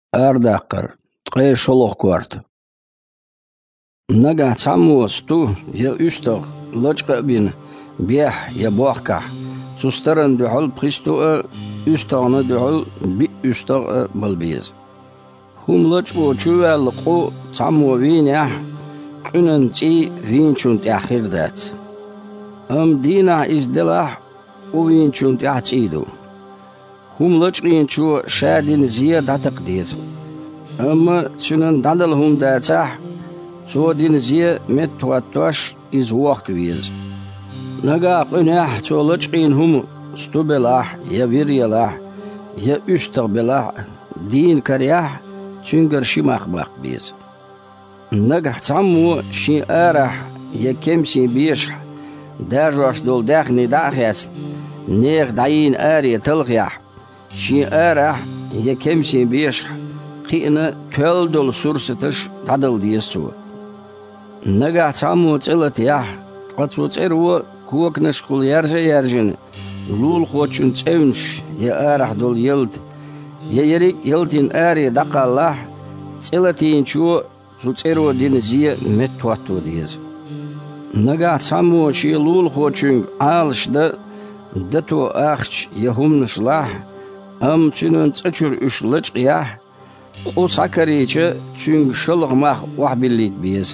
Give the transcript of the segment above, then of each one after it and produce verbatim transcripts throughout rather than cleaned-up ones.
Ардаққар, тқай шолох кварт. Нага цамуас ту, я үстақ, лачқа бин, бех, я бохка. Сустаран духал пристуа, үстағына духал, би үстақ балбез. Хум лачқо чувал қо цамуа виня, күнін ци винчунт яхирдат. Ам дина издилах, у винчунт яхциду. Хум лачқин чу шадин зия датақ дез. Ама цунан дадал хум датах, цу дин зия мет туаттуаш из уақ виз. Нага қынях цу лачқин хум стубелах, я вирьялах, я үстағбелах, дин карях, цунгар шимах бақ без. Нага цаму ши арах, я кемси беш, даже аш дол дах не дахяст, нех даин ари тылғях. شي أرح يكمسي بيش قينا تولدل سورستش تدل ديسو نقع تعمو تلت يح قطو تيرو كوك نشكل يرجي يرجن لول خوچن تونش يا أرح دول يلد يا يريك يلتين آري دقا الله تلتين شو تيرو دين زي متواتو ديز نقع تعمو شي لول خوچن عالش دا دتو أخش يهم نشلاح Am tünün tsaçur üç lıçqiyah, o sakariçe tün şılğmaq vahbillit biz.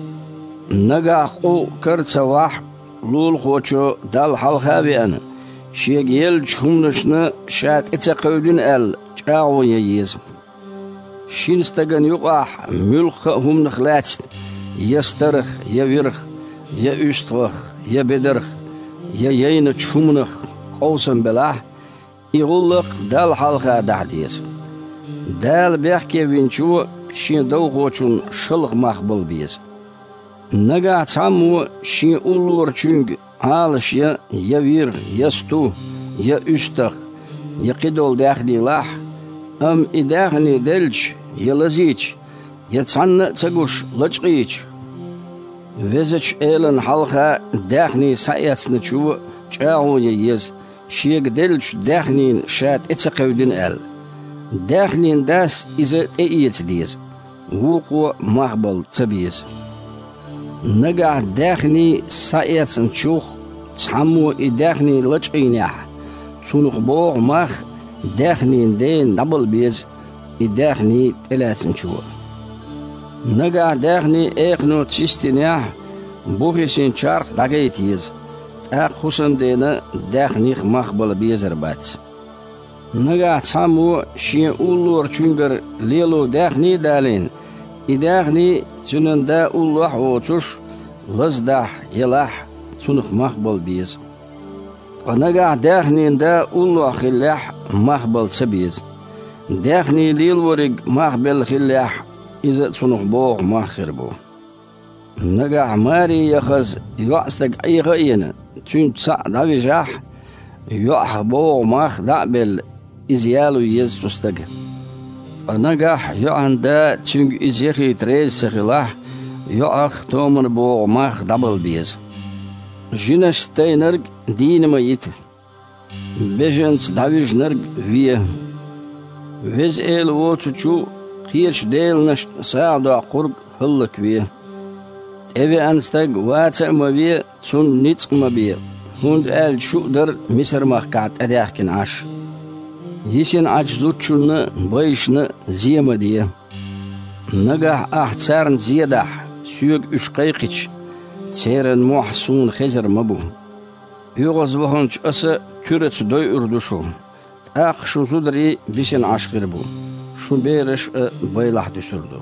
Naga o kırça vah, lul xoçu dal halxabiyan, şegel çumnışını şat etse qövdün el, çağuya yiz. Şinstagan yuqah, mülqa hum nıxlatsin, ya starıq, ya virq, ya üstğıq, ya bedirq, ya yayını çumnıq, qovsun belah, يغلق دال حلقة دحديس دال بيحكي بنشو شين دوغوچون شلغ مخبل بيز نقع تعمو شين أولور چونگ عالش يا يوير يستو يا استغ يقيدول داخلي لاح أم إداخني دلج يلزيج يتصنع تقوش لجقيج وزج إيلن حلقة داخني سايتنا چو چاو ييز شيك دلش داخنين شات اتسقودن ال داخنين داس إذا تأيت ديز وقو مقبل تبيز نقع داخني سايت نشوخ تحمو إداخني لجقينيح تونق بوغ مخ داخنين دين دبل بيز إداخني تلات نشوخ نقع داخني إيقنو تشيستينيح بوخيسين شارق دقيتيز أخوصن دينا داخنيخ مخبل بيزربات نقع تعمو شين أولور چونگر ليلو داخني دالين إداخني تنن دا أولوح ووتوش لزدح يلاح تنخ مخبل بيز ونقع داخني دا أولوح خلاح مخبل سبيز داخني ليلورق مخبل خلاح إذا تنخ بوغ مخربو نقع ماري يخز يوعستق أي غينا تون تسع دابي جاح يوح بوغ ماخ دعبل إزيالو يز تستق نقع يوحن دا تون إزيخي تريز سخلاح يوح تومن بوغ ماخ دبل بيز جنش تينرق دين ميت بجنس دابيج نرق فيه وز إيل ووتشو خيرش ديل نشت ساعدو قرب هلك فيه Evi anstag waatsa mabie tsun nits mabie hund el shudar misarmaq kat adahkin ash yisin ajzutchunna bayishna ziyama diye nagah ahtsarn ziyadah suyug ushqayqich tseren muhsun khizr mabu yugoz vahunch asa türets doy urdushu aq shu zudri bisin ashqirbu shu berish baylah dusurdu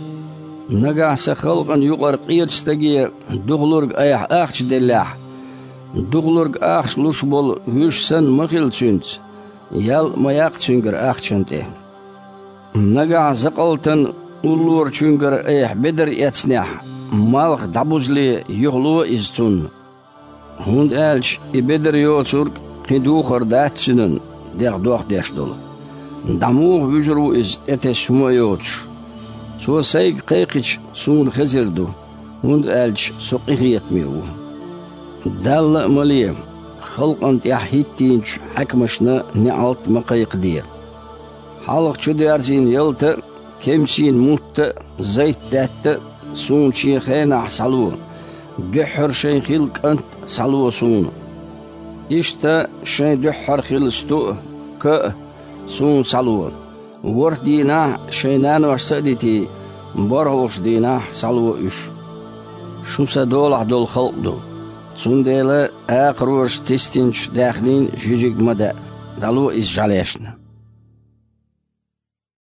نقع سخلقن يقر قيرستقية دغلورق ايح اخش دلاح دغلورق اخش لشبول ويش سن مخيل تشنت يال ما ياق تشنجر اخ تشنته نقع زقلتن اولور تشنجر ايح بدر يتسنح مالخ دبوزلي يغلو ازتون هند الش يبدر يوتورق قدوخر دات سنن ديغ دوخ ديش دول دموغ وجرو از اتشمو يوتش سو سيق قيقش سون خزردو هند ألش سقيقيت ميو دال مليم خلق انت يحيتينش حكمشنا نعلت مقيق دير Halk çüdersin yıltı, kemsin mutta, zeyt dätti, sun çiğhena salu. Dühür şey xilk ant salu sun. İşte şey dühür xilstu, kı sun salu. Vort dina şeynan varsa diti, borğuş dina salu üş. Şusa dolah dol xalqdu. Sundele aqruş testinç daxlin jüjigmada dalu iz jaleşni.